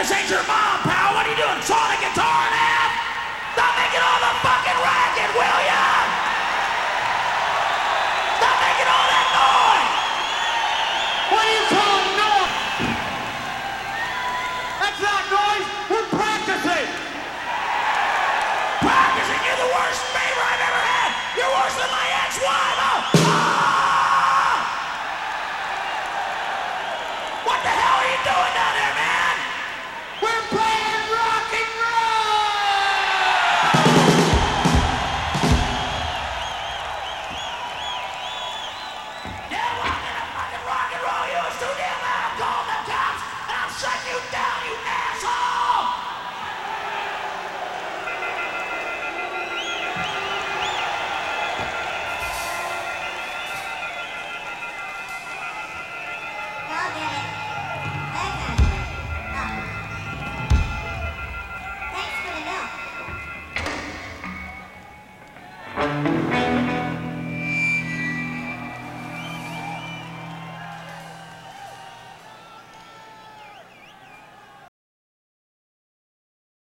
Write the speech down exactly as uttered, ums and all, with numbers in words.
This ain't your mom, pal. What are you doing? Sawing a guitar in half? Stop making all the fucking racket, will ya? Stop making all that noise! What do you call noise? That's not noise. We're practicing. Practicing? You're the worst neighbor I've ever had. You're worse than my ex-wife. Oh! Ah! What the hell are you doing down there, man? We're playing rock and roll. Yeah, well, I'm gonna fucking rock and roll you. It's too damn loud. I'm calling the cops, and I'll shut you down, you asshole! Y'all get it. Okay. Oh. Thanks for the milk.